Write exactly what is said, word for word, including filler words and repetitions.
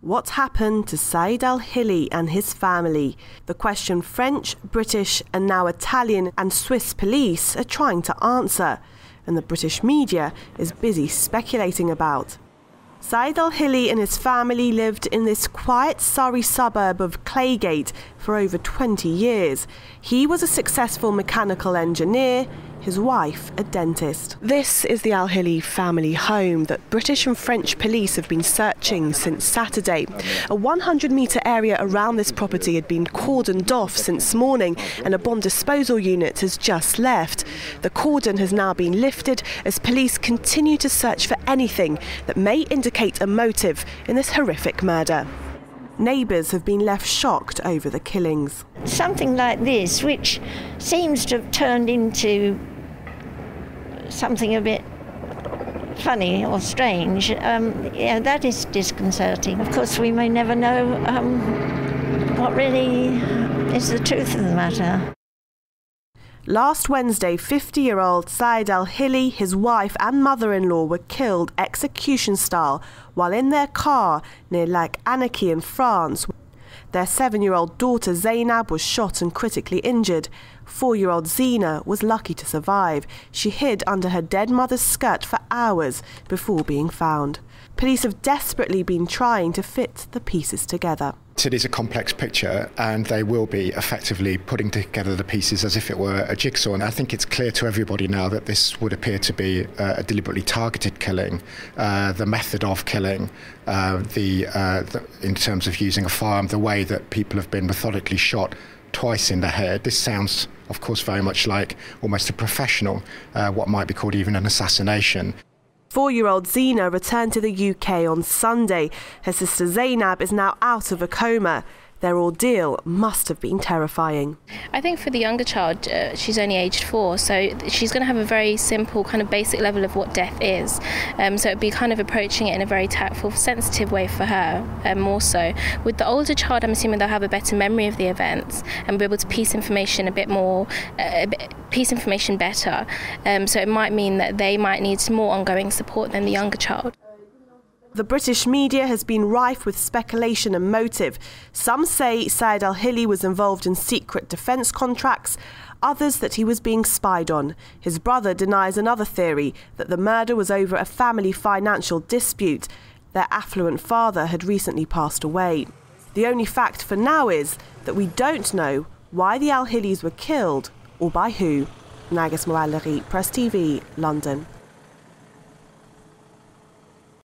What happened to Saeed Al-Hili and his family? The question French, British and now Italian and Swiss police are trying to answer, and the British media is busy speculating about. Saeed Al-Hili and his family lived in this quiet Surrey suburb of Claygate for over twenty years. He was a successful mechanical engineer, his wife a dentist. This is the Al-Hili family home that British and French police have been searching since Saturday. A one hundred metre area around this property had been cordoned off since morning, and a bomb disposal unit has just left. The cordon has now been lifted as police continue to search for anything that may indicate a motive in this horrific murder. Neighbours have been left shocked over the killings. Something like this, which seems to have turned into something a bit funny or strange, um, yeah, that is disconcerting. Of course, we may never know um, what really is the truth of the matter. Last Wednesday, fifty-year-old Saeed Al-Hili, his wife and mother-in-law were killed execution-style while in their car near Lac Annecy in France. Their seven-year-old daughter Zainab was shot and critically injured. Four-year-old Zina was lucky to survive. She hid under her dead mother's skirt for hours before being found. Police have desperately been trying to fit the pieces together. It is a complex picture, and they will be effectively putting together the pieces as if it were a jigsaw. And I think it's clear to everybody now that this would appear to be uh, a deliberately targeted killing. Uh, the method of killing, uh, the, uh, the in terms of using a firearm, the way that people have been methodically shot twice in the head. This sounds, of course, very much like almost a professional, uh, what might be called even an assassination. Four-year-old Zina returned to the U K on Sunday. Her sister Zainab is now out of a coma. Their ordeal must have been terrifying. I think for the younger child, uh, she's only aged four, so she's going to have a very simple kind of basic level of what death is. Um, so it'd be kind of approaching it in a very tactful, sensitive way for her, um, more so. With the older child, I'm assuming they'll have a better memory of the events and be able to piece information a bit more, uh, a bit, piece information better. Um, so it might mean that they might need more ongoing support than the younger child. The British media has been rife with speculation and motive. Some say Saeed Al-Hili was involved in secret defence contracts, others that he was being spied on. His brother denies another theory, that the murder was over a family financial dispute. Their affluent father had recently passed away. The only fact for now is that we don't know why the Al-Hilis were killed or by who. Nagas Moalleri, Press T V, London.